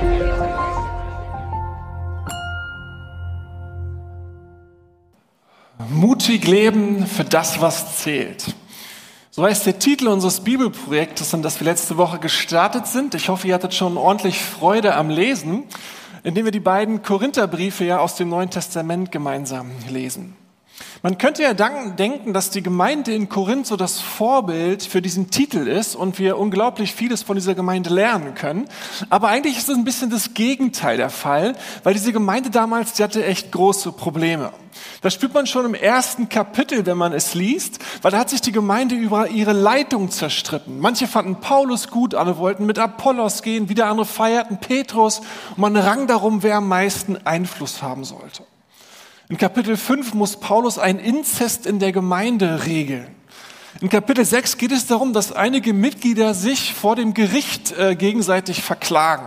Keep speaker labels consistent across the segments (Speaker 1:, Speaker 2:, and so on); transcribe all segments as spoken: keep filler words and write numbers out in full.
Speaker 1: Mutig leben für das, was zählt. So heißt der Titel unseres Bibelprojektes, an das wir letzte Woche gestartet sind. Ich hoffe, ihr hattet schon ordentlich Freude am Lesen, indem wir die beiden Korintherbriefe ja aus dem Neuen Testament gemeinsam lesen. Man könnte ja denken, dass die Gemeinde in Korinth so das Vorbild für diesen Titel ist und wir unglaublich vieles von dieser Gemeinde lernen können. Aber eigentlich ist es ein bisschen das Gegenteil der Fall, weil diese Gemeinde damals, die hatte echt große Probleme. Das spürt man schon im ersten Kapitel, wenn man es liest, weil da hat sich die Gemeinde über ihre Leitung zerstritten. Manche fanden Paulus gut, andere wollten mit Apollos gehen, wieder andere feierten Petrus und man rang darum, wer am meisten Einfluss haben sollte. In Kapitel fünf muss Paulus einen Inzest in der Gemeinde regeln. In Kapitel sechs geht es darum, dass einige Mitglieder sich vor dem Gericht äh, gegenseitig verklagen.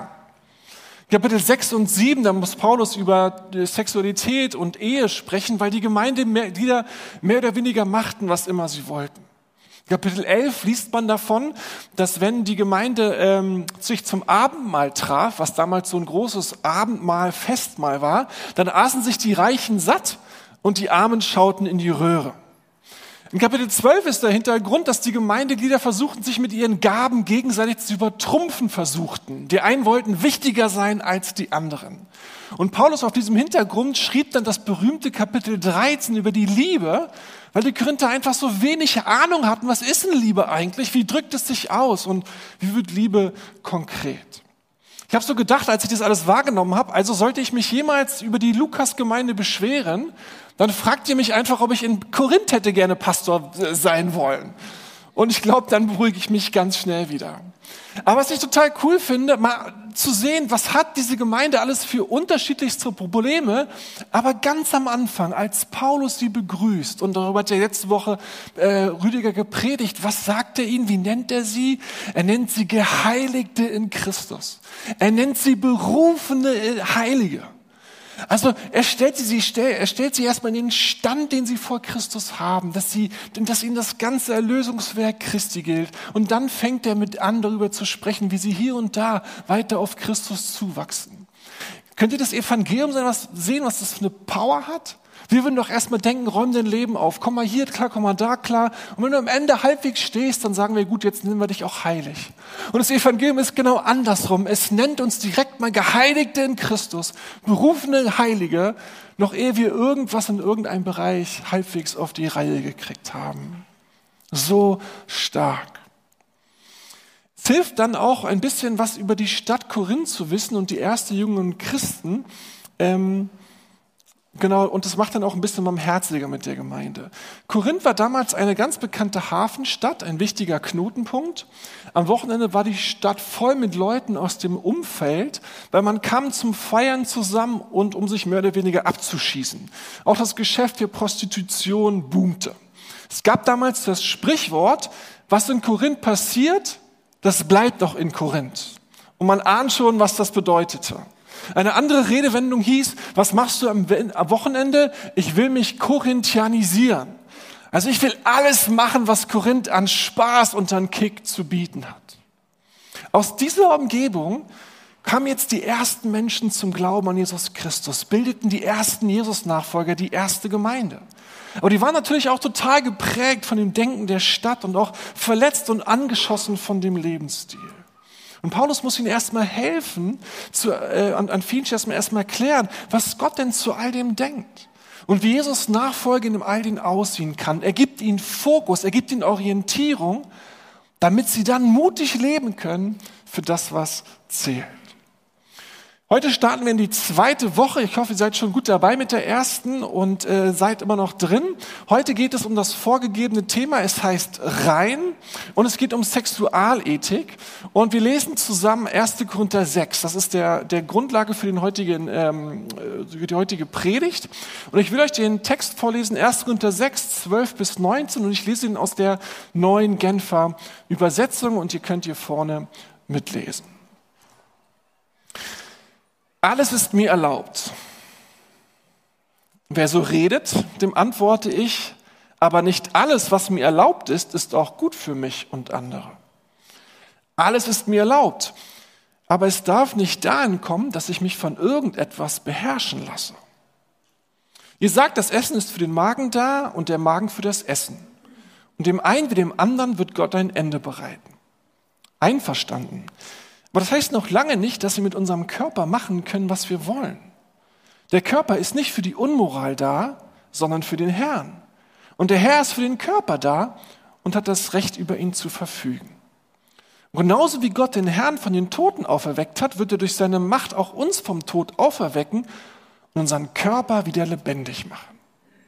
Speaker 1: In Kapitel sechs und sieben, da muss Paulus über Sexualität und Ehe sprechen, weil die Gemeindemitglieder mehr oder weniger machten, was immer sie wollten. In Kapitel elf liest man davon, dass wenn die Gemeinde ähm, sich zum Abendmahl traf, was damals so ein großes Abendmahl, Festmahl war, dann aßen sich die Reichen satt und die Armen schauten in die Röhre. In Kapitel zwölf ist der Hintergrund, dass die Gemeindeglieder versuchten, sich mit ihren Gaben gegenseitig zu übertrumpfen versuchten. Die einen wollten wichtiger sein als die anderen. Und Paulus auf diesem Hintergrund schrieb dann das berühmte Kapitel dreizehn über die Liebe, weil die Korinther einfach so wenig Ahnung hatten, was ist denn Liebe eigentlich, wie drückt es sich aus und wie wird Liebe konkret. Ich habe so gedacht, als ich das alles wahrgenommen habe, also sollte ich mich jemals über die Lukas-Gemeinde beschweren, dann fragt ihr mich einfach, ob ich in Korinth hätte gerne Pastor sein wollen. Und ich glaube, dann beruhige ich mich ganz schnell wieder. Aber was ich total cool finde, mal zu sehen, was hat diese Gemeinde alles für unterschiedlichste Probleme. Aber ganz am Anfang, als Paulus sie begrüßt, und darüber hat ja letzte Woche äh, Rüdiger gepredigt, was sagt er ihnen, wie nennt er sie? Er nennt sie Geheiligte in Christus. Er nennt sie berufene Heilige. Also er stellt sie, er stellt sie erstmal in den Stand, den sie vor Christus haben, dass sie, dass ihnen das ganze Erlösungswerk Christi gilt. Und dann fängt er mit an, darüber zu sprechen, wie sie hier und da weiter auf Christus zuwachsen. Könnt ihr das Evangelium sehen, was das für eine Power hat? Wir würden doch erstmal denken, räum dein Leben auf, komm mal hier klar, komm mal da klar. Und wenn du am Ende halbwegs stehst, dann sagen wir, gut, jetzt nennen wir dich auch heilig. Und das Evangelium ist genau andersrum. Es nennt uns direkt mal Geheiligte in Christus, berufene Heilige, noch ehe wir irgendwas in irgendeinem Bereich halbwegs auf die Reihe gekriegt haben. So stark. Es hilft dann auch ein bisschen was über die Stadt Korinth zu wissen und die ersten jungen Christen. Ähm, Genau, und das macht dann auch ein bisschen barmherziger mit der Gemeinde. Korinth war damals eine ganz bekannte Hafenstadt, ein wichtiger Knotenpunkt. Am Wochenende war die Stadt voll mit Leuten aus dem Umfeld, weil man kam zum Feiern zusammen und um sich mehr oder weniger abzuschießen. Auch das Geschäft für Prostitution boomte. Es gab damals das Sprichwort, was in Korinth passiert, das bleibt doch in Korinth. Und man ahnt schon, was das bedeutete. Eine andere Redewendung hieß, was machst du am Wochenende? Ich will mich korinthianisieren. Also ich will alles machen, was Korinth an Spaß und an Kick zu bieten hat. Aus dieser Umgebung kamen jetzt die ersten Menschen zum Glauben an Jesus Christus, bildeten die ersten Jesus-Nachfolger, die erste Gemeinde. Aber die waren natürlich auch total geprägt von dem Denken der Stadt und auch verletzt und angeschossen von dem Lebensstil. Und Paulus muss ihnen erstmal helfen, zu, äh, an, an vielen Stellen erstmal erklären, was Gott denn zu all dem denkt. Und wie Jesus Nachfolge in all dem aussehen kann. Er gibt ihnen Fokus, er gibt ihnen Orientierung, damit sie dann mutig leben können für das, was zählt. Heute starten wir in die zweite Woche. Ich hoffe, ihr seid schon gut dabei mit der ersten und äh, seid immer noch drin. Heute geht es um das vorgegebene Thema. Es heißt rein und es geht um Sexualethik. Und wir lesen zusammen erster Korinther sechs. Das ist der, der Grundlage für, den heutigen, ähm, für die heutige Predigt. Und ich will euch den Text vorlesen, erster Korinther sechs, zwölf bis neunzehn. Und ich lese ihn aus der neuen Genfer Übersetzung und ihr könnt hier vorne mitlesen. Alles ist mir erlaubt. Wer so redet, dem antworte ich, aber nicht alles, was mir erlaubt ist, ist auch gut für mich und andere. Alles ist mir erlaubt, Aber es darf nicht dahin kommen, dass ich mich von irgendetwas beherrschen lasse. Ihr sagt, das Essen ist für den Magen da und der Magen für das Essen. Und dem einen wie dem anderen wird Gott ein Ende bereiten. Einverstanden. Aber das heißt noch lange nicht, dass wir mit unserem Körper machen können, was wir wollen. Der Körper ist nicht für die Unmoral da, sondern für den Herrn. Und der Herr ist für den Körper da und hat das Recht, über ihn zu verfügen. Und genauso wie Gott den Herrn von den Toten auferweckt hat, wird er durch seine Macht auch uns vom Tod auferwecken und unseren Körper wieder lebendig machen.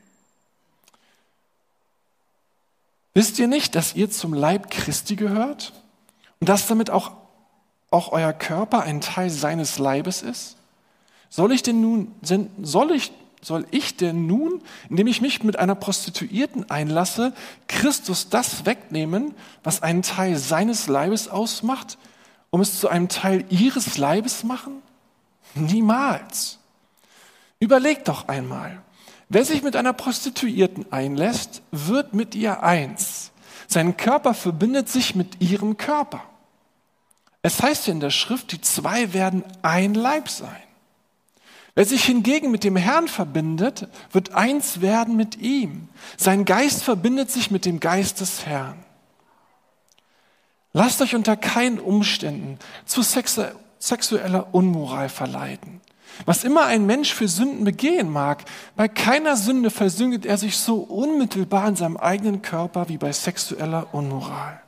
Speaker 1: Wisst ihr nicht, dass ihr zum Leib Christi gehört und dass damit auch, auch euer Körper ein Teil seines Leibes ist? Soll ich denn nun, soll ich, soll ich denn nun, indem ich mich mit einer Prostituierten einlasse, Christus das wegnehmen, was einen Teil seines Leibes ausmacht, um es zu einem Teil ihres Leibes machen? Niemals. Überlegt doch einmal. Wer sich mit einer Prostituierten einlässt, wird mit ihr eins. Sein Körper verbindet sich mit ihrem Körper. Es heißt ja in der Schrift, die zwei werden ein Leib sein. Wer sich hingegen mit dem Herrn verbindet, wird eins werden mit ihm. Sein Geist verbindet sich mit dem Geist des Herrn. Lasst euch unter keinen Umständen zu sexu- sexueller Unmoral verleiten. Was immer ein Mensch für Sünden begehen mag, bei keiner Sünde versündigt er sich so unmittelbar in seinem eigenen Körper wie bei sexueller Unmoral.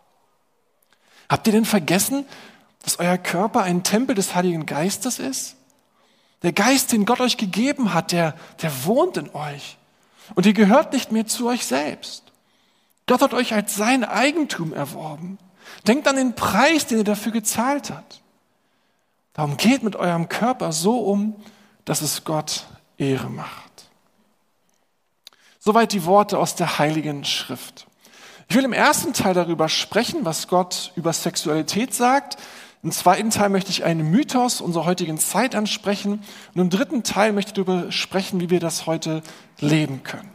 Speaker 1: Habt ihr denn vergessen, dass euer Körper ein Tempel des Heiligen Geistes ist? Der Geist, den Gott euch gegeben hat, der, der wohnt in euch. Und ihr gehört nicht mehr zu euch selbst. Gott hat euch als sein Eigentum erworben. Denkt an den Preis, den er dafür gezahlt hat. Darum geht mit eurem Körper so um, dass es Gott Ehre macht. Soweit die Worte aus der Heiligen Schrift. Ich will im ersten Teil darüber sprechen, was Gott über Sexualität sagt. Im zweiten Teil möchte ich einen Mythos unserer heutigen Zeit ansprechen. Und im dritten Teil möchte ich darüber sprechen, wie wir das heute leben können.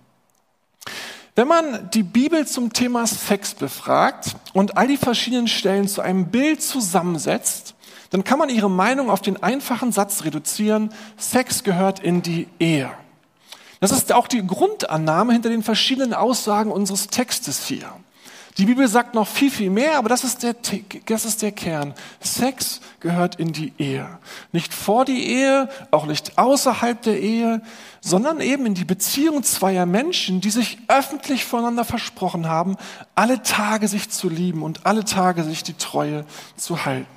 Speaker 1: Wenn man die Bibel zum Thema Sex befragt und all die verschiedenen Stellen zu einem Bild zusammensetzt, dann kann man ihre Meinung auf den einfachen Satz reduzieren: Sex gehört in die Ehe. Das ist auch die Grundannahme hinter den verschiedenen Aussagen unseres Textes hier. Die Bibel sagt noch viel, viel mehr, aber das ist der, das ist der Kern. Sex gehört in die Ehe. Nicht vor die Ehe, auch nicht außerhalb der Ehe, sondern eben in die Beziehung zweier Menschen, die sich öffentlich voneinander versprochen haben, alle Tage sich zu lieben und alle Tage sich die Treue zu halten.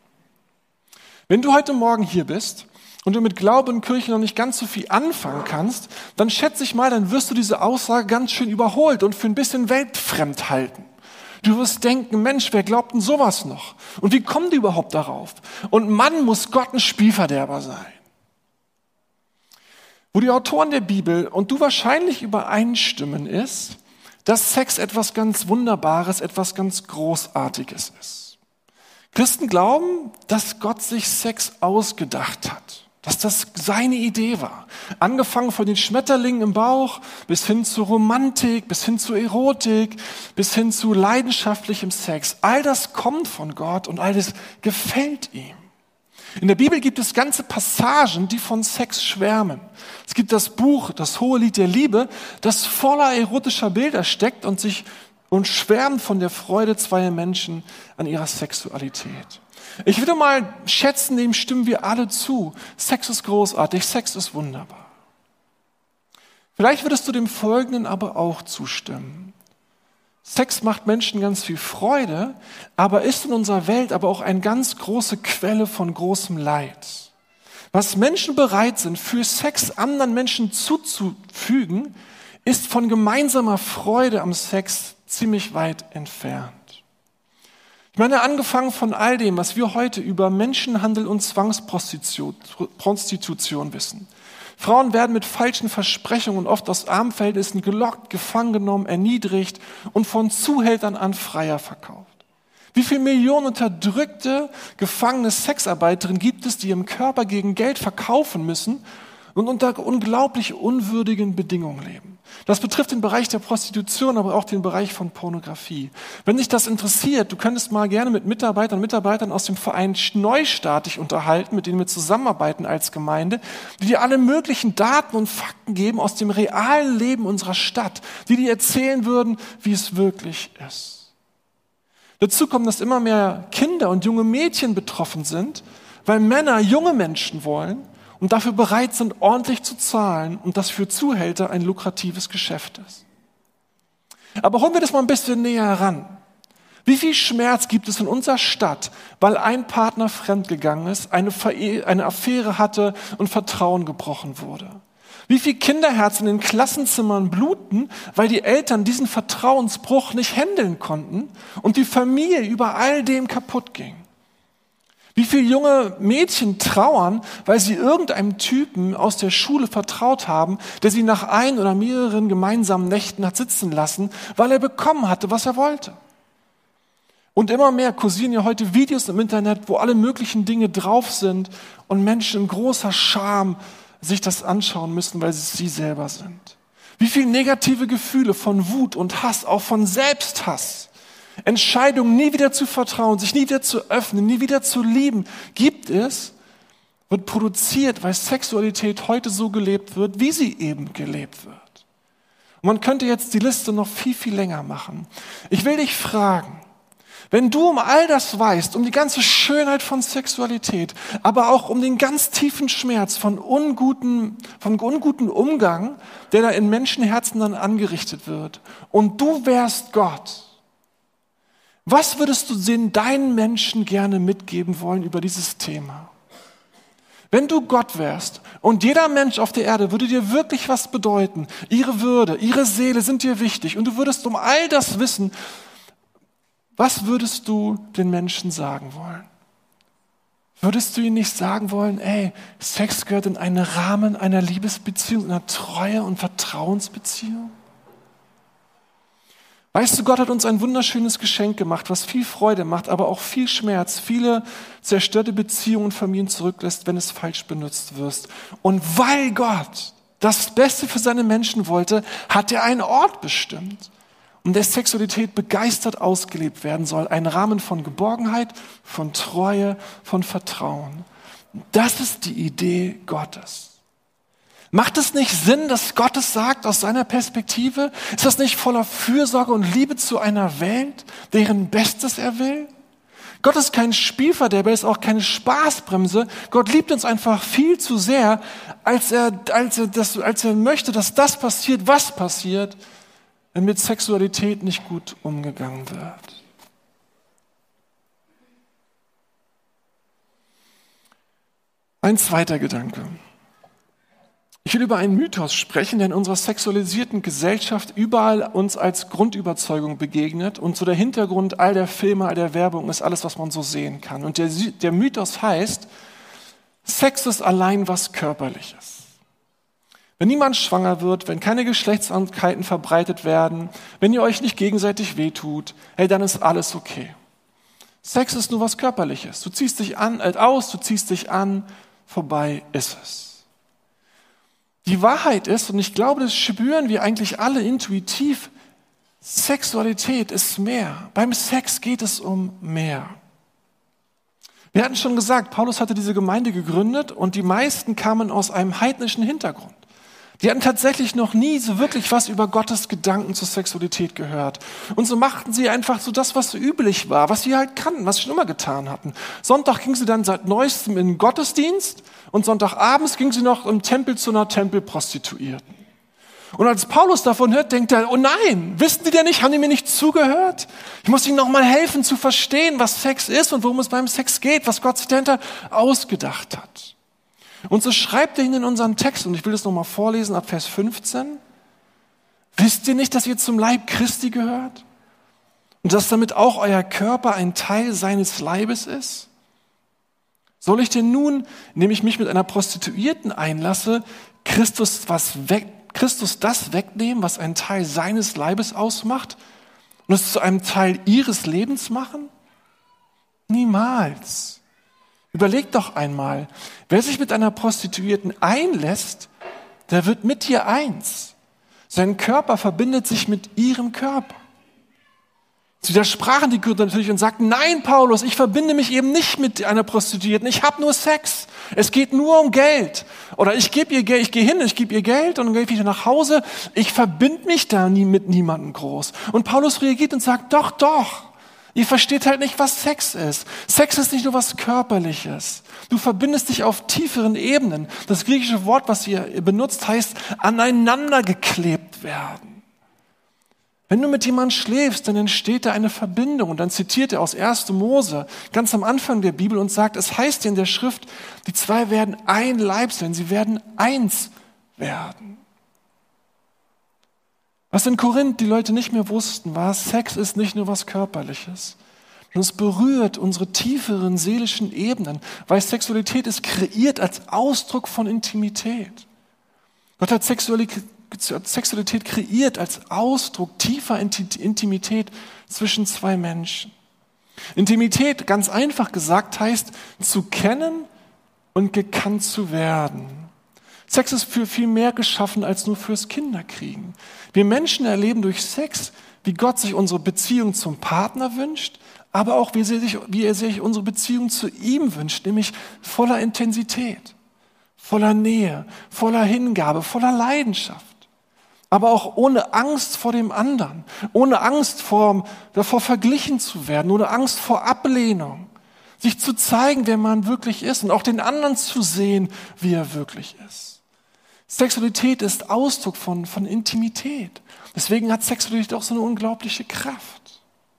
Speaker 1: Wenn du heute Morgen hier bist und du mit Glaube und Kirche noch nicht ganz so viel anfangen kannst, dann schätze ich mal, dann wirst du diese Aussage ganz schön überholt und für ein bisschen weltfremd halten. Du wirst denken, Mensch, wer glaubt denn sowas noch? Und wie kommen die überhaupt darauf? Und Mann, muss Gott ein Spielverderber sein. Wo die Autoren der Bibel und du wahrscheinlich übereinstimmen, ist, dass Sex etwas ganz Wunderbares, etwas ganz Großartiges ist. Christen glauben, dass Gott sich Sex ausgedacht hat, dass das seine Idee war. Angefangen von den Schmetterlingen im Bauch, bis hin zu Romantik, bis hin zu Erotik, bis hin zu leidenschaftlichem Sex. All das kommt von Gott und all das gefällt ihm. In der Bibel gibt es ganze Passagen, die von Sex schwärmen. Es gibt das Buch, das Hohelied der Liebe, das voller erotischer Bilder steckt und sich und schwärmt von der Freude zweier Menschen an ihrer Sexualität. Ich würde mal schätzen, dem stimmen wir alle zu. Sex ist großartig, Sex ist wunderbar. Vielleicht würdest du dem Folgenden aber auch zustimmen. Sex macht Menschen ganz viel Freude, aber ist in unserer Welt aber auch eine ganz große Quelle von großem Leid. Was Menschen bereit sind, für Sex anderen Menschen zuzufügen, ist von gemeinsamer Freude am Sex ziemlich weit entfernt. Ich meine, angefangen von all dem, was wir heute über Menschenhandel und Zwangsprostitution wissen. Frauen werden mit falschen Versprechungen oft aus Armenverhältnissen gelockt, gefangen genommen, erniedrigt und von Zuhältern an Freier verkauft. Wie viele Millionen unterdrückte, gefangene Sexarbeiterinnen gibt es, die ihren Körper gegen Geld verkaufen müssen und unter unglaublich unwürdigen Bedingungen leben. Das betrifft den Bereich der Prostitution, aber auch den Bereich von Pornografie. Wenn dich das interessiert, du könntest mal gerne mit Mitarbeitern und Mitarbeitern aus dem Verein Neustart dich unterhalten, mit denen wir zusammenarbeiten als Gemeinde, die dir alle möglichen Daten und Fakten geben aus dem realen Leben unserer Stadt, die dir erzählen würden, wie es wirklich ist. Dazu kommt, dass immer mehr Kinder und junge Mädchen betroffen sind, weil Männer junge Menschen wollen und dafür bereit sind, ordentlich zu zahlen und das für Zuhälter ein lukratives Geschäft ist. Aber holen wir das mal ein bisschen näher heran. Wie viel Schmerz gibt es in unserer Stadt, weil ein Partner fremdgegangen ist, eine, Vere- eine Affäre hatte und Vertrauen gebrochen wurde? Wie viele Kinderherzen in den Klassenzimmern bluten, weil die Eltern diesen Vertrauensbruch nicht handeln konnten und die Familie über all dem kaputt ging? Wie viele junge Mädchen trauern, weil sie irgendeinem Typen aus der Schule vertraut haben, der sie nach ein oder mehreren gemeinsamen Nächten hat sitzen lassen, weil er bekommen hatte, was er wollte? Und immer mehr kursieren ja heute Videos im Internet, wo alle möglichen Dinge drauf sind und Menschen in großer Scham sich das anschauen müssen, weil sie sie selber sind. Wie viele negative Gefühle von Wut und Hass, auch von Selbsthass, Entscheidungen, nie wieder zu vertrauen, sich nie wieder zu öffnen, nie wieder zu lieben, gibt es, wird produziert, weil Sexualität heute so gelebt wird, wie sie eben gelebt wird. Und man könnte jetzt die Liste noch viel, viel länger machen. Ich will dich fragen, wenn du um all das weißt, um die ganze Schönheit von Sexualität, aber auch um den ganz tiefen Schmerz von unguten, von unguten Umgang, der da in Menschenherzen dann angerichtet wird, und du wärst Gott, was würdest du den deinen Menschen gerne mitgeben wollen über dieses Thema? Wenn du Gott wärst und jeder Mensch auf der Erde würde dir wirklich was bedeuten, ihre Würde, ihre Seele sind dir wichtig und du würdest um all das wissen, was würdest du den Menschen sagen wollen? Würdest du ihnen nicht sagen wollen, ey, Sex gehört in einen Rahmen einer Liebesbeziehung, einer Treue- und Vertrauensbeziehung? Weißt du, Gott hat uns ein wunderschönes Geschenk gemacht, was viel Freude macht, aber auch viel Schmerz, viele zerstörte Beziehungen und Familien zurücklässt, wenn es falsch benutzt wird. Und weil Gott das Beste für seine Menschen wollte, hat er einen Ort bestimmt, um der Sexualität begeistert ausgelebt werden soll. Ein Rahmen von Geborgenheit, von Treue, von Vertrauen. Das ist die Idee Gottes. Macht es nicht Sinn, dass Gott es sagt aus seiner Perspektive? Ist das nicht voller Fürsorge und Liebe zu einer Welt, deren Bestes er will? Gott ist kein Spielverderber, er ist auch keine Spaßbremse. Gott liebt uns einfach viel zu sehr, als er, als er, das, als er möchte, dass das passiert, was passiert, wenn mit Sexualität nicht gut umgegangen wird. Ein zweiter Gedanke. Ich will über einen Mythos sprechen, der in unserer sexualisierten Gesellschaft überall uns als Grundüberzeugung begegnet und so der Hintergrund all der Filme, all der Werbung ist alles, was man so sehen kann. Und der, der Mythos heißt, Sex ist allein was Körperliches. Wenn niemand schwanger wird, wenn keine Geschlechtskrankheiten verbreitet werden, wenn ihr euch nicht gegenseitig wehtut, hey, dann ist alles okay. Sex ist nur was Körperliches. Du ziehst dich an, äh, aus, du ziehst dich an, vorbei ist es. Die Wahrheit ist, und ich glaube, das spüren wir eigentlich alle intuitiv, Sexualität ist mehr. Beim Sex geht es um mehr. Wir hatten schon gesagt, Paulus hatte diese Gemeinde gegründet und die meisten kamen aus einem heidnischen Hintergrund. Die hatten tatsächlich noch nie so wirklich was über Gottes Gedanken zur Sexualität gehört. Und so machten sie einfach so das, was so üblich war, was sie halt kannten, was sie schon immer getan hatten. Sonntag ging sie dann seit Neuestem in den Gottesdienst und Sonntagabends ging sie noch im Tempel zu einer Tempelprostituierten. Und als Paulus davon hört, denkt er, oh nein, wissen die denn nicht, haben die mir nicht zugehört? Ich muss ihnen noch mal helfen zu verstehen, was Sex ist und worum es beim Sex geht, was Gott sich dahinter ausgedacht hat. Und so schreibt er ihnen in unseren Text, und ich will das nochmal vorlesen ab Vers fünfzehn. Wisst ihr nicht, dass ihr zum Leib Christi gehört? Und dass damit auch euer Körper ein Teil seines Leibes ist? Soll ich denn nun, indem ich mich mit einer Prostituierten einlasse, Christus, was weg, Christus das wegnehmen, was einen Teil seines Leibes ausmacht, und es zu einem Teil ihres Lebens machen? Niemals. Überleg doch einmal, wer sich mit einer Prostituierten einlässt, der wird mit ihr eins. Sein Körper verbindet sich mit ihrem Körper. Sie widersprachen die Korinther natürlich und sagten, nein, Paulus, ich verbinde mich eben nicht mit einer Prostituierten, ich habe nur Sex. Es geht nur um Geld. Oder ich gebe ihr Geld, ich gehe hin, ich gebe ihr Geld und dann gehe ich wieder nach Hause. Ich verbinde mich da nie mit niemandem groß. Und Paulus reagiert und sagt, doch, doch. Ihr versteht halt nicht, was Sex ist. Sex ist nicht nur was Körperliches. Du verbindest dich auf tieferen Ebenen. Das griechische Wort, was ihr benutzt, heißt aneinander geklebt werden. Wenn du mit jemandem schläfst, dann entsteht da eine Verbindung. Und dann zitiert er aus erster Mose ganz am Anfang der Bibel und sagt, es heißt in der Schrift, die zwei werden ein Leib sein, sie werden eins werden. Was in Korinth die Leute nicht mehr wussten, war, Sex ist nicht nur was Körperliches. Und es berührt unsere tieferen seelischen Ebenen, weil Sexualität ist kreiert als Ausdruck von Intimität. Gott hat Sexualität Sexualität kreiert als Ausdruck tiefer Intimität zwischen zwei Menschen. Intimität, ganz einfach gesagt, heißt zu kennen und gekannt zu werden. Sex ist für viel mehr geschaffen als nur fürs Kinderkriegen. Wir Menschen erleben durch Sex, wie Gott sich unsere Beziehung zum Partner wünscht, aber auch wie er sich, wie er sich unsere Beziehung zu ihm wünscht, nämlich voller Intensität, voller Nähe, voller Hingabe, voller Leidenschaft. Aber auch ohne Angst vor dem anderen, ohne Angst vor, davor verglichen zu werden, ohne Angst vor Ablehnung, sich zu zeigen, wer man wirklich ist und auch den anderen zu sehen, wie er wirklich ist. Sexualität ist Ausdruck von, von Intimität. Deswegen hat Sexualität auch so eine unglaubliche Kraft.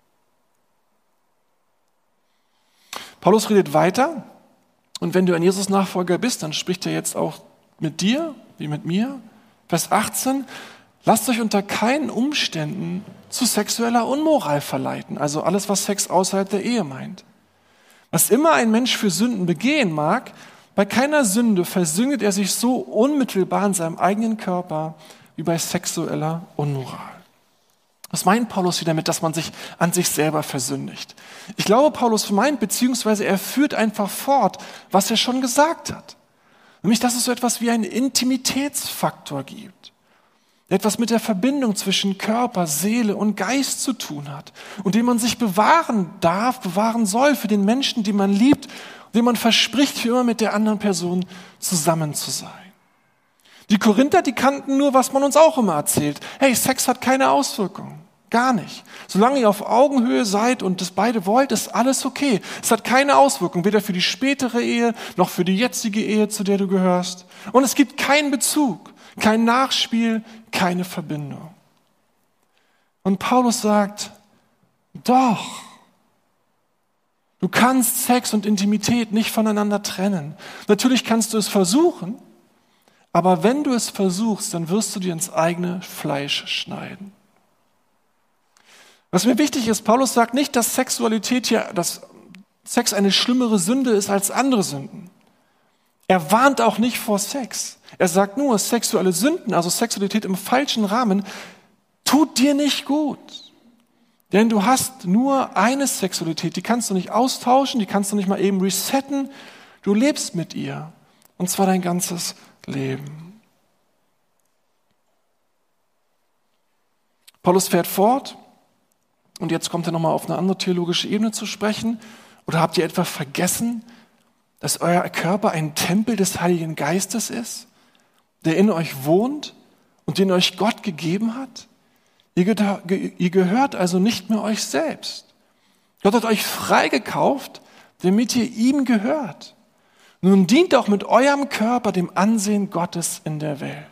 Speaker 1: Paulus redet weiter und wenn du ein Jesus-Nachfolger bist, dann spricht er jetzt auch mit dir, wie mit mir. Vers achtzehn, lasst euch unter keinen Umständen zu sexueller Unmoral verleiten, also alles, was Sex außerhalb der Ehe meint. Was immer ein Mensch für Sünden begehen mag, bei keiner Sünde versündigt er sich so unmittelbar in seinem eigenen Körper wie bei sexueller Unmoral. Was meint Paulus hier damit, dass man sich an sich selber versündigt? Ich glaube, Paulus meint, beziehungsweise er führt einfach fort, was er schon gesagt hat. Nämlich, dass es so etwas wie einen Intimitätsfaktor gibt. Der etwas mit der Verbindung zwischen Körper, Seele und Geist zu tun hat. Und den man sich bewahren darf, bewahren soll für den Menschen, den man liebt, den man verspricht, für immer mit der anderen Person zusammen zu sein. Die Korinther, die kannten nur, was man uns auch immer erzählt. Hey, Sex hat keine Auswirkungen. Gar nicht. Solange ihr auf Augenhöhe seid und das beide wollt, ist alles okay. Es hat keine Auswirkung, weder für die spätere Ehe, noch für die jetzige Ehe, zu der du gehörst. Und es gibt keinen Bezug, kein Nachspiel, keine Verbindung. Und Paulus sagt, doch, du kannst Sex und Intimität nicht voneinander trennen. Natürlich kannst du es versuchen, aber wenn du es versuchst, dann wirst du dir ins eigene Fleisch schneiden. Was mir wichtig ist, Paulus sagt nicht, dass Sexualität hier, dass Sex eine schlimmere Sünde ist als andere Sünden. Er warnt auch nicht vor Sex. Er sagt nur, sexuelle Sünden, also Sexualität im falschen Rahmen, tut dir nicht gut. Denn du hast nur eine Sexualität, die kannst du nicht austauschen, die kannst du nicht mal eben resetten. Du lebst mit ihr. Und zwar dein ganzes Leben. Paulus fährt fort. Und jetzt kommt er nochmal auf eine andere theologische Ebene zu sprechen. Oder habt ihr etwa vergessen, dass euer Körper ein Tempel des Heiligen Geistes ist, der in euch wohnt und den euch Gott gegeben hat? Ihr gehört also nicht mehr euch selbst. Gott hat euch freigekauft, damit ihr ihm gehört. Nun dient auch mit eurem Körper dem Ansehen Gottes in der Welt.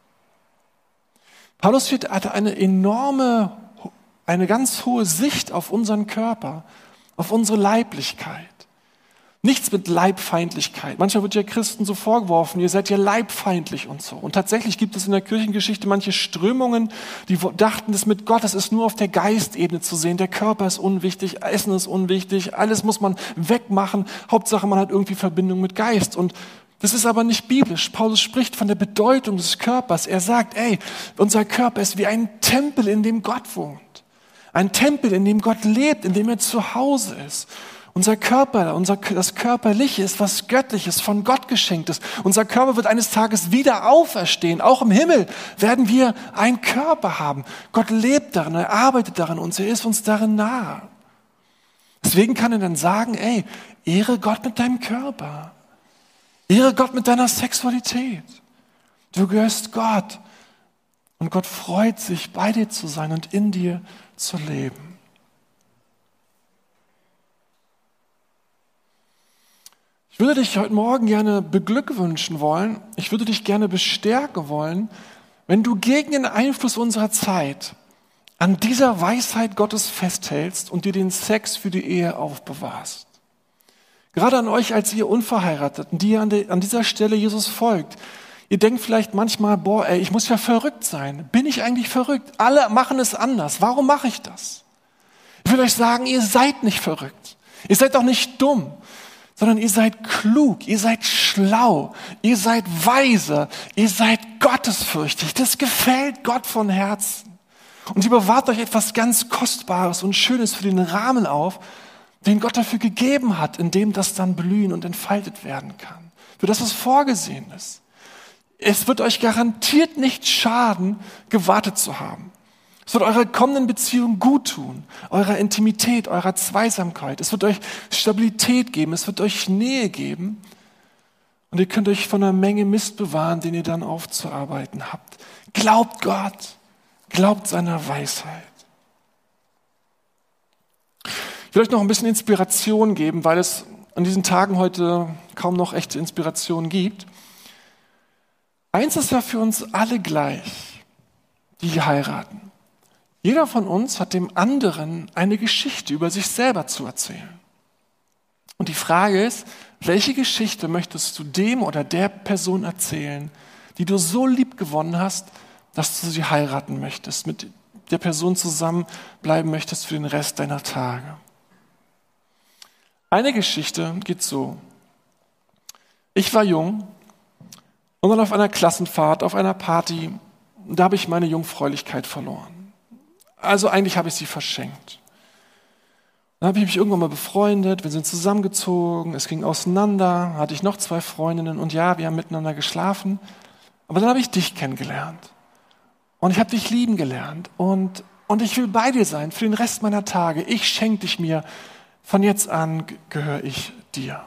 Speaker 1: Paulus hatte eine enorme, eine ganz hohe Sicht auf unseren Körper, auf unsere Leiblichkeit. Nichts mit Leibfeindlichkeit. Manchmal wird ja Christen so vorgeworfen, ihr seid ja leibfeindlich und so. Und tatsächlich gibt es in der Kirchengeschichte manche Strömungen, die dachten, das mit Gott, das ist nur auf der Geistebene zu sehen. Der Körper ist unwichtig, Essen ist unwichtig, alles muss man wegmachen. Hauptsache, man hat irgendwie Verbindung mit Geist. Und das ist aber nicht biblisch. Paulus spricht von der Bedeutung des Körpers. Er sagt, ey, unser Körper ist wie ein Tempel, in dem Gott wohnt. Ein Tempel, in dem Gott lebt, in dem er zu Hause ist. Unser Körper, unser, das Körperliche ist was Göttliches, von Gott geschenktes. Unser Körper wird eines Tages wieder auferstehen. Auch im Himmel werden wir einen Körper haben. Gott lebt darin, er arbeitet darin und er ist uns darin nahe. Deswegen kann er dann sagen, ey, ehre Gott mit deinem Körper. Ehre Gott mit deiner Sexualität. Du gehörst Gott. Und Gott freut sich, bei dir zu sein und in dir zu leben. Ich würde dich heute Morgen gerne beglückwünschen wollen, ich würde dich gerne bestärken wollen, wenn du gegen den Einfluss unserer Zeit an dieser Weisheit Gottes festhältst und dir den Sex für die Ehe aufbewahrst. Gerade an euch als ihr Unverheirateten, die an, de, an dieser Stelle Jesus folgt. Ihr denkt vielleicht manchmal, boah, ey, ich muss ja verrückt sein. Bin ich eigentlich verrückt? Alle machen es anders. Warum mache ich das? Ich will euch sagen, ihr seid nicht verrückt. Ihr seid auch nicht dumm. Sondern ihr seid klug, ihr seid schlau, ihr seid weise, ihr seid gottesfürchtig. Das gefällt Gott von Herzen. Und ihr bewahrt euch etwas ganz Kostbares und Schönes für den Rahmen auf, den Gott dafür gegeben hat, in dem das dann blühen und entfaltet werden kann. Für das es vorgesehen ist. Es wird euch garantiert nicht schaden, gewartet zu haben. Es wird eurer kommenden Beziehung gut tun, eurer Intimität, eurer Zweisamkeit. Es wird euch Stabilität geben, es wird euch Nähe geben. Und ihr könnt euch von einer Menge Mist bewahren, den ihr dann aufzuarbeiten habt. Glaubt Gott, glaubt seiner Weisheit. Ich will euch noch ein bisschen Inspiration geben, weil es an diesen Tagen heute kaum noch echte Inspiration gibt. Eins ist ja für uns alle gleich, die heiraten. Jeder von uns hat dem anderen eine Geschichte über sich selber zu erzählen. Und die Frage ist, welche Geschichte möchtest du dem oder der Person erzählen, die du so lieb gewonnen hast, dass du sie heiraten möchtest, mit der Person zusammenbleiben möchtest für den Rest deiner Tage? Eine Geschichte geht so. Ich war jung und dann auf einer Klassenfahrt, auf einer Party, da habe ich meine Jungfräulichkeit verloren. Also eigentlich habe ich sie verschenkt. Dann habe ich mich irgendwann mal befreundet, wir sind zusammengezogen, es ging auseinander, hatte ich noch zwei Freundinnen und ja, wir haben miteinander geschlafen. Aber dann habe ich dich kennengelernt und ich habe dich lieben gelernt und, und ich will bei dir sein für den Rest meiner Tage. Ich schenke dich mir, von jetzt an gehöre ich dir.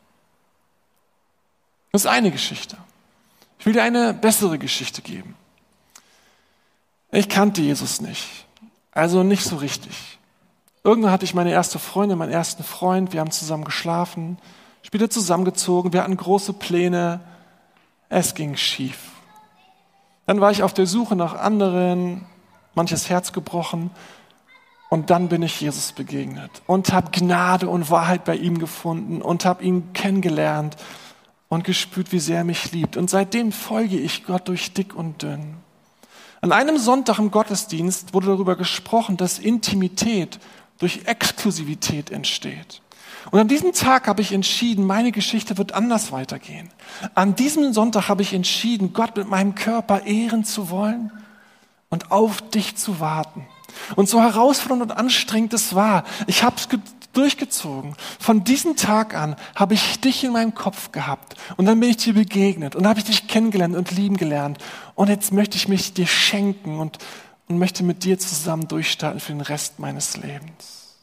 Speaker 1: Das ist eine Geschichte. Ich will dir eine bessere Geschichte geben. Ich kannte Jesus nicht. Also nicht so richtig. Irgendwann hatte ich meine erste Freundin, meinen ersten Freund. Wir haben zusammen geschlafen, später zusammengezogen. Wir hatten große Pläne. Es ging schief. Dann war ich auf der Suche nach anderen, manches Herz gebrochen. Und dann bin ich Jesus begegnet und habe Gnade und Wahrheit bei ihm gefunden und habe ihn kennengelernt und gespürt, wie sehr er mich liebt. Und seitdem folge ich Gott durch dick und dünn. An einem Sonntag im Gottesdienst wurde darüber gesprochen, dass Intimität durch Exklusivität entsteht. Und an diesem Tag habe ich entschieden, meine Geschichte wird anders weitergehen. An diesem Sonntag habe ich entschieden, Gott mit meinem Körper ehren zu wollen und auf dich zu warten. Und so herausfordernd und anstrengend es war, ich habe es durchgezogen. Von diesem Tag an habe ich dich in meinem Kopf gehabt und dann bin ich dir begegnet und habe ich dich kennengelernt und lieben gelernt. Und jetzt möchte ich mich dir schenken und, und möchte mit dir zusammen durchstarten für den Rest meines Lebens.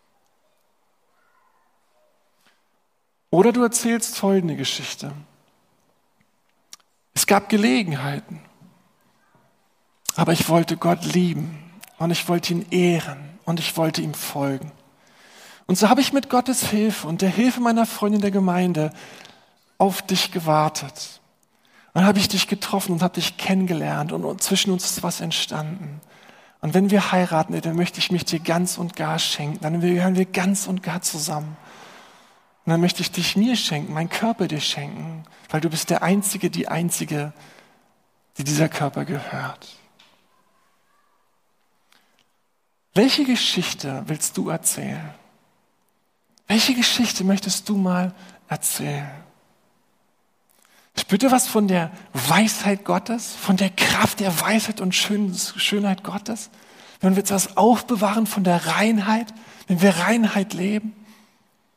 Speaker 1: Oder du erzählst folgende Geschichte. Es gab Gelegenheiten, aber ich wollte Gott lieben und ich wollte ihn ehren und ich wollte ihm folgen. Und so habe ich mit Gottes Hilfe und der Hilfe meiner Freundin der Gemeinde auf dich gewartet. Und dann habe ich dich getroffen und habe dich kennengelernt und zwischen uns ist was entstanden. Und wenn wir heiraten, dann möchte ich mich dir ganz und gar schenken. Dann gehören wir ganz und gar zusammen. Und dann möchte ich dich mir schenken, meinen Körper dir schenken, weil du bist der Einzige, die Einzige, die dieser Körper gehört. Welche Geschichte willst du erzählen? Welche Geschichte möchtest du mal erzählen? Spürt ihr was von der Weisheit Gottes, von der Kraft der Weisheit und Schönheit Gottes? Wenn wir etwas aufbewahren von der Reinheit, wenn wir Reinheit leben?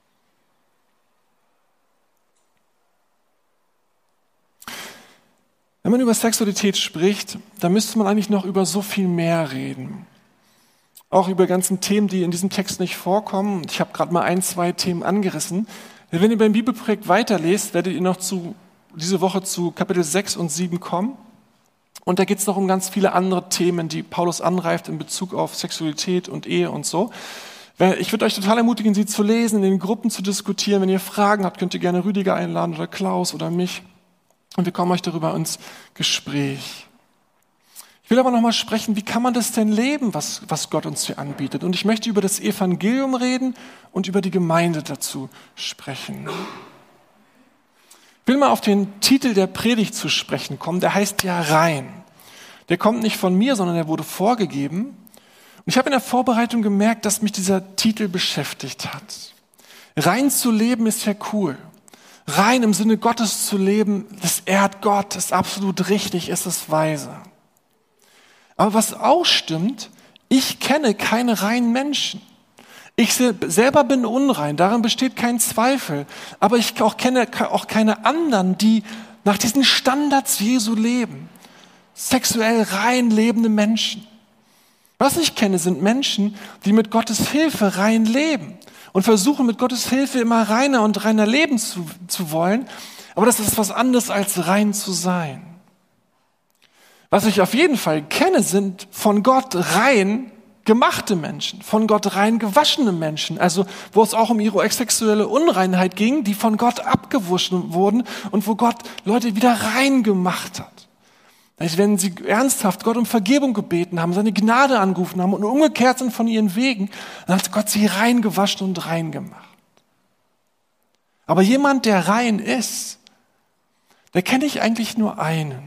Speaker 1: Wenn man über Sexualität spricht, dann müsste man eigentlich noch über so viel mehr reden. Auch über ganzen Themen, die in diesem Text nicht vorkommen. Ich habe gerade mal ein, zwei Themen angerissen. Wenn ihr beim Bibelprojekt weiterlest, werdet ihr noch zu, diese Woche zu Kapitel sechs und sieben kommen. Und da geht es noch um ganz viele andere Themen, die Paulus anreift in Bezug auf Sexualität und Ehe und so. Ich würde euch total ermutigen, sie zu lesen, in den Gruppen zu diskutieren. Wenn ihr Fragen habt, könnt ihr gerne Rüdiger einladen oder Klaus oder mich. Und wir kommen euch darüber ins Gespräch. Ich will aber noch mal sprechen, wie kann man das denn leben, was, was Gott uns hier anbietet? Und ich möchte über das Evangelium reden und über die Gemeinde dazu sprechen. Ich will mal auf den Titel der Predigt zu sprechen kommen, der heißt ja rein. Der kommt nicht von mir, sondern der wurde vorgegeben. Und ich habe in der Vorbereitung gemerkt, dass mich dieser Titel beschäftigt hat. Rein zu leben ist ja cool. Rein im Sinne Gottes zu leben, das ehrt Gott, ist absolut richtig, ist es weise. Aber was auch stimmt, ich kenne keine reinen Menschen. Ich selber bin unrein, daran besteht kein Zweifel. Aber ich auch kenne auch keine anderen, die nach diesen Standards Jesu leben. Sexuell rein lebende Menschen. Was ich kenne, sind Menschen, die mit Gottes Hilfe rein leben und versuchen mit Gottes Hilfe immer reiner und reiner leben zu, zu wollen. Aber das ist was anderes als rein zu sein. Was ich auf jeden Fall kenne, sind von Gott rein gemachte Menschen, von Gott rein gewaschene Menschen, also wo es auch um ihre sexuelle Unreinheit ging, die von Gott abgewaschen wurden und wo Gott Leute wieder rein gemacht hat. Also wenn sie ernsthaft Gott um Vergebung gebeten haben, seine Gnade angerufen haben und umgekehrt sind von ihren Wegen, dann hat Gott sie rein gewaschen und rein gemacht. Aber jemand, der rein ist, der kenne ich eigentlich nur einen.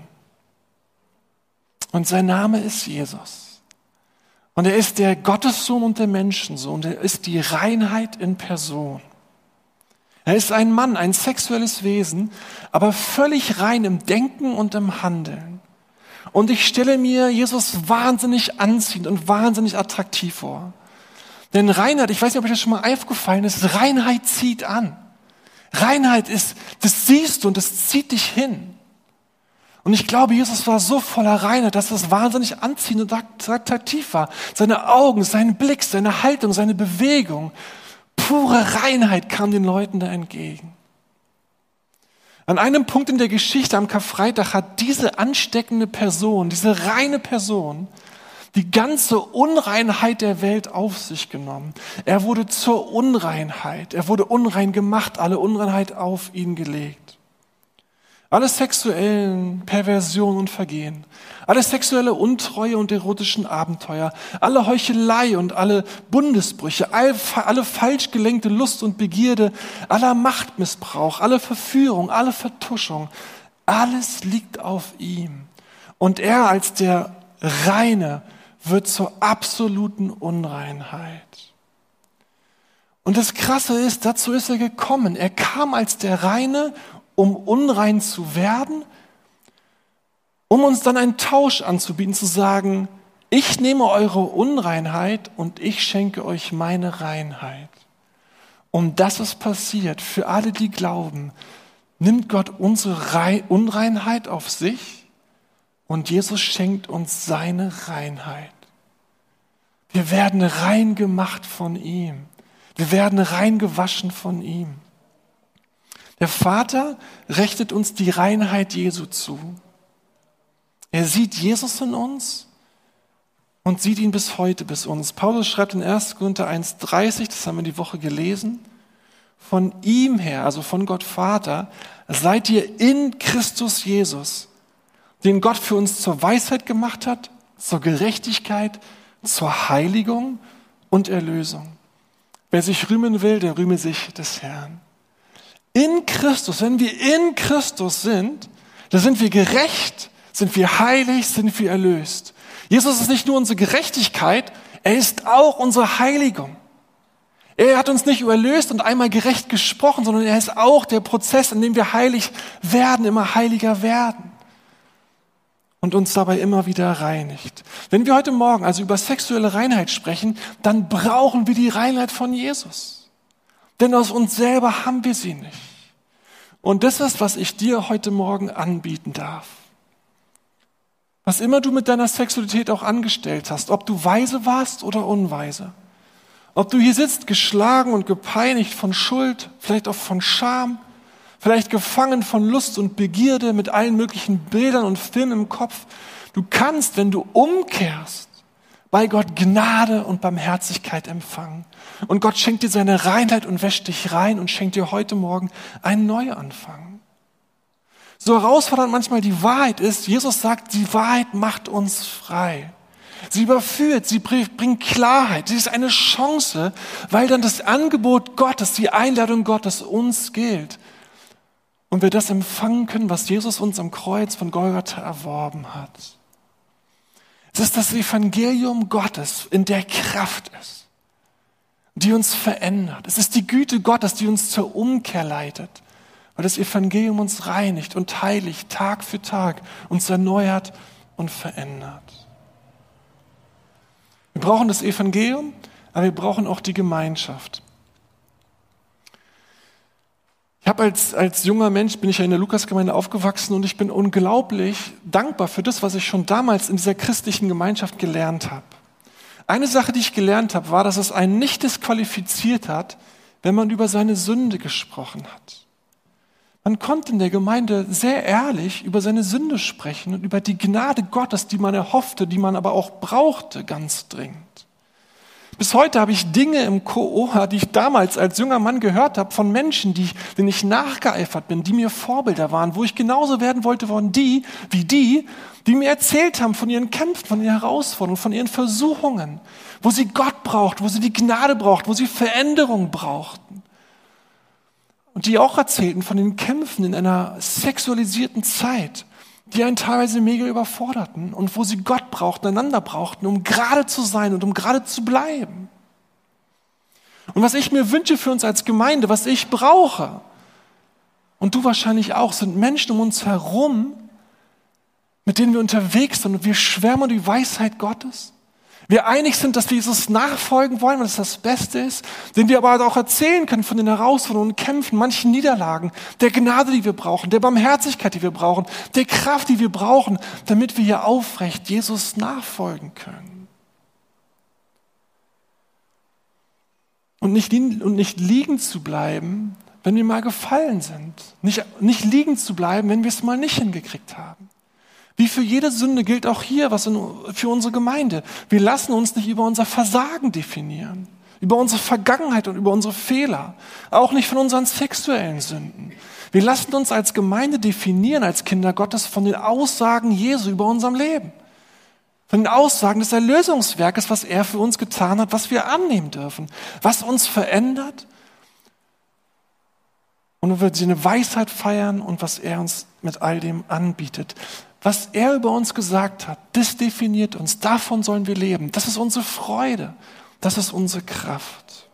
Speaker 1: Und sein Name ist Jesus. Und er ist der Gottessohn und der Menschensohn. Er ist die Reinheit in Person. Er ist ein Mann, ein sexuelles Wesen, aber völlig rein im Denken und im Handeln. Und ich stelle mir Jesus wahnsinnig anziehend und wahnsinnig attraktiv vor. Denn Reinheit, ich weiß nicht, ob euch das schon mal aufgefallen ist, Reinheit zieht an. Reinheit ist, das siehst du und das zieht dich hin. Und ich glaube, Jesus war so voller Reinheit, dass das wahnsinnig anziehend und attraktiv war. Seine Augen, sein Blick, seine Haltung, seine Bewegung, pure Reinheit kam den Leuten da entgegen. An einem Punkt in der Geschichte am Karfreitag hat diese ansteckende Person, diese reine Person, die ganze Unreinheit der Welt auf sich genommen. Er wurde zur Unreinheit. Er wurde unrein gemacht, alle Unreinheit auf ihn gelegt. Alle sexuellen Perversionen und Vergehen, alle sexuelle Untreue und erotischen Abenteuer, alle Heuchelei und alle Bundesbrüche, all, alle falsch gelenkte Lust und Begierde, aller Machtmissbrauch, alle Verführung, alle Vertuschung, alles liegt auf ihm. Und er als der Reine wird zur absoluten Unreinheit. Und das Krasse ist, dazu ist er gekommen. Er kam als der Reine, um unrein zu werden, um uns dann einen Tausch anzubieten, zu sagen, ich nehme eure Unreinheit und ich schenke euch meine Reinheit. Und das ist passiert. Für alle, die glauben, nimmt Gott unsere Unreinheit auf sich und Jesus schenkt uns seine Reinheit. Wir werden rein gemacht von ihm. Wir werden rein gewaschen von ihm. Der Vater rechnet uns die Reinheit Jesu zu. Er sieht Jesus in uns und sieht ihn bis heute bis uns. Paulus schreibt in erster Korinther eins dreißig, das haben wir die Woche gelesen, von ihm her, also von Gott Vater, seid ihr in Christus Jesus, den Gott für uns zur Weisheit gemacht hat, zur Gerechtigkeit, zur Heiligung und Erlösung. Wer sich rühmen will, der rühme sich des Herrn. In Christus, wenn wir in Christus sind, dann sind wir gerecht, sind wir heilig, sind wir erlöst. Jesus ist nicht nur unsere Gerechtigkeit, er ist auch unsere Heiligung. Er hat uns nicht erlöst und einmal gerecht gesprochen, sondern er ist auch der Prozess, in dem wir heilig werden, immer heiliger werden und uns dabei immer wieder reinigt. Wenn wir heute Morgen also über sexuelle Reinheit sprechen, dann brauchen wir die Reinheit von Jesus. Denn aus uns selber haben wir sie nicht. Und das ist, was ich dir heute Morgen anbieten darf. Was immer du mit deiner Sexualität auch angestellt hast, ob du weise warst oder unweise. Ob du hier sitzt, geschlagen und gepeinigt von Schuld, vielleicht auch von Scham, vielleicht gefangen von Lust und Begierde mit allen möglichen Bildern und Filmen im Kopf. Du kannst, wenn du umkehrst, bei Gott Gnade und Barmherzigkeit empfangen. Und Gott schenkt dir seine Reinheit und wäscht dich rein und schenkt dir heute Morgen einen Neuanfang. So herausfordernd manchmal die Wahrheit ist, Jesus sagt, die Wahrheit macht uns frei. Sie überführt, sie bringt Klarheit, sie ist eine Chance, weil dann das Angebot Gottes, die Einladung Gottes uns gilt. Und wir das empfangen können, was Jesus uns am Kreuz von Golgatha erworben hat. Es ist das Evangelium Gottes, in der Kraft ist, die uns verändert. Es ist die Güte Gottes, die uns zur Umkehr leitet, weil das Evangelium uns reinigt und heiligt, Tag für Tag, uns erneuert und verändert. Wir brauchen das Evangelium, aber wir brauchen auch die Gemeinschaft. Ich habe als, als junger Mensch, bin ich ja in der Lukasgemeinde aufgewachsen und ich bin unglaublich dankbar für das, was ich schon damals in dieser christlichen Gemeinschaft gelernt habe. Eine Sache, die ich gelernt habe, war, dass es einen nicht disqualifiziert hat, wenn man über seine Sünde gesprochen hat. Man konnte in der Gemeinde sehr ehrlich über seine Sünde sprechen und über die Gnade Gottes, die man erhoffte, die man aber auch brauchte, ganz dringend. Bis heute habe ich Dinge im Ohr, die ich damals als junger Mann gehört habe, von Menschen, die, denen ich nachgeeifert bin, die mir Vorbilder waren, wo ich genauso werden wollte von die, wie die, die mir erzählt haben von ihren Kämpfen, von ihren Herausforderungen, von ihren Versuchungen, wo sie Gott braucht, wo sie die Gnade braucht, wo sie Veränderung brauchten. Und die auch erzählten von den Kämpfen in einer sexualisierten Zeit, die einen teilweise mega überforderten und wo sie Gott brauchten, einander brauchten, um gerade zu sein und um gerade zu bleiben. Und was ich mir wünsche für uns als Gemeinde, was ich brauche, und du wahrscheinlich auch, sind Menschen um uns herum, mit denen wir unterwegs sind und wir schwärmen um die Weisheit Gottes. Wir einig sind, dass wir Jesus nachfolgen wollen, weil es das Beste ist, den wir aber auch erzählen können von den Herausforderungen und Kämpfen, manchen Niederlagen, der Gnade, die wir brauchen, der Barmherzigkeit, die wir brauchen, der Kraft, die wir brauchen, damit wir hier aufrecht Jesus nachfolgen können. Und nicht, und nicht liegen zu bleiben, wenn wir mal gefallen sind. Nicht, nicht liegen zu bleiben, wenn wir es mal nicht hingekriegt haben. Wie für jede Sünde gilt auch hier was in, für unsere Gemeinde. Wir lassen uns nicht über unser Versagen definieren, über unsere Vergangenheit und über unsere Fehler, auch nicht von unseren sexuellen Sünden. Wir lassen uns als Gemeinde definieren, als Kinder Gottes, von den Aussagen Jesu über unserem Leben, von den Aussagen des Erlösungswerkes, was er für uns getan hat, was wir annehmen dürfen, was uns verändert und wo wir seine Weisheit feiern und was er uns mit all dem anbietet. Was er über uns gesagt hat, das definiert uns. Davon sollen wir leben. Das ist unsere Freude. Das ist unsere Kraft.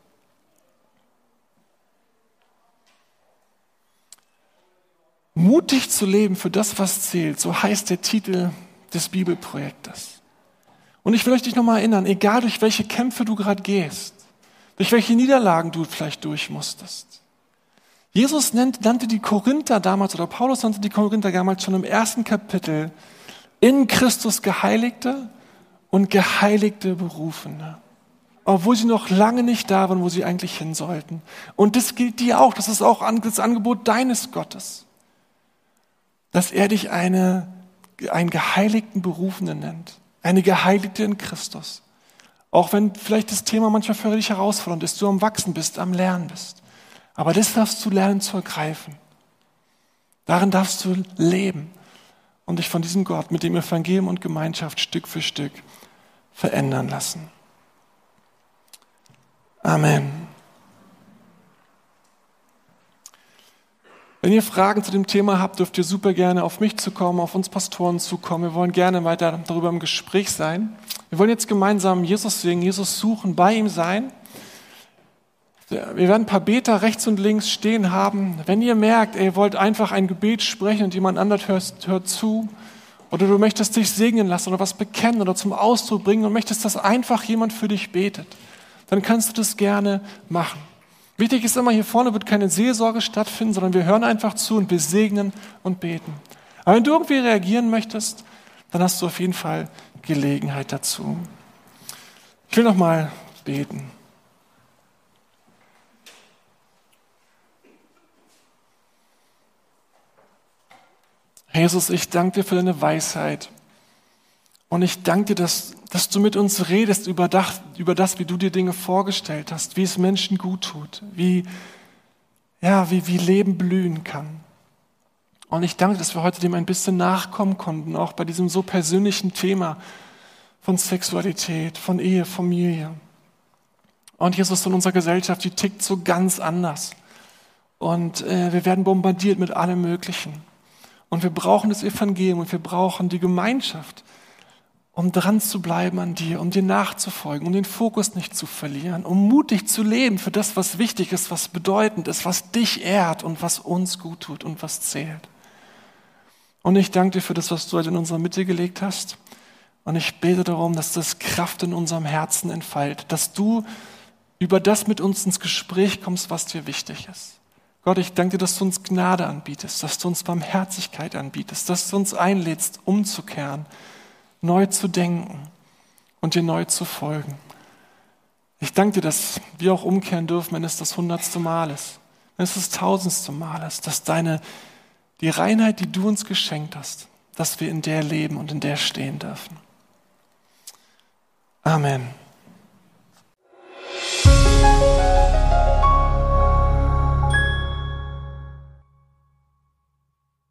Speaker 1: Mutig zu leben für das, was zählt. So heißt der Titel des Bibelprojektes. Und ich will euch dich nochmal erinnern, egal durch welche Kämpfe du gerade gehst, durch welche Niederlagen du vielleicht durch musstest. Jesus nennt, nannte die Korinther damals, oder Paulus nannte die Korinther damals schon im ersten Kapitel in Christus Geheiligte und geheiligte Berufene. Obwohl sie noch lange nicht da waren, wo sie eigentlich hin sollten. Und das gilt dir auch, das ist auch das Angebot deines Gottes. Dass er dich eine, einen geheiligten Berufenen nennt. Eine Geheiligte in Christus. Auch wenn vielleicht das Thema manchmal für dich herausfordernd ist, du am Wachsen bist, am Lernen bist. Aber das darfst du lernen zu ergreifen. Darin darfst du leben und dich von diesem Gott mit dem Evangelium und Gemeinschaft Stück für Stück verändern lassen. Amen. Wenn ihr Fragen zu dem Thema habt, dürft ihr super gerne auf mich zukommen, auf uns Pastoren zukommen. Wir wollen gerne weiter darüber im Gespräch sein. Wir wollen jetzt gemeinsam Jesus singen, Jesus suchen, bei ihm sein. Wir werden ein paar Beter rechts und links stehen haben. Wenn ihr merkt, ihr wollt einfach ein Gebet sprechen und jemand anderes hört, hört zu, oder du möchtest dich segnen lassen oder was bekennen oder zum Ausdruck bringen und möchtest, dass einfach jemand für dich betet, dann kannst du das gerne machen. Wichtig ist immer, hier vorne wird keine Seelsorge stattfinden, sondern wir hören einfach zu und wir segnen und beten. Aber wenn du irgendwie reagieren möchtest, dann hast du auf jeden Fall Gelegenheit dazu. Ich will noch mal beten. Jesus, ich danke dir für deine Weisheit. Und ich danke dir, dass, dass du mit uns redest über das, über das, wie du dir Dinge vorgestellt hast, wie es Menschen gut tut, wie, ja, wie, wie Leben blühen kann. Und ich danke, dass wir heute dem ein bisschen nachkommen konnten, auch bei diesem so persönlichen Thema von Sexualität, von Ehe, Familie. Und Jesus, in unserer Gesellschaft, die tickt so ganz anders. Und äh, wir werden bombardiert mit allem Möglichen. Und wir brauchen das Evangelium und wir brauchen die Gemeinschaft, um dran zu bleiben an dir, um dir nachzufolgen, um den Fokus nicht zu verlieren, um mutig zu leben für das, was wichtig ist, was bedeutend ist, was dich ehrt und was uns gut tut und was zählt. Und ich danke dir für das, was du heute in unserer Mitte gelegt hast. Und ich bete darum, dass das Kraft in unserem Herzen entfaltet, dass du über das mit uns ins Gespräch kommst, was dir wichtig ist. Gott, ich danke dir, dass du uns Gnade anbietest, dass du uns Barmherzigkeit anbietest, dass du uns einlädst, umzukehren, neu zu denken und dir neu zu folgen. Ich danke dir, dass wir auch umkehren dürfen, wenn es das hundertste Mal ist, wenn es das tausendste Mal ist, dass deine, die Reinheit, die du uns geschenkt hast, dass wir in der leben und in der stehen dürfen. Amen.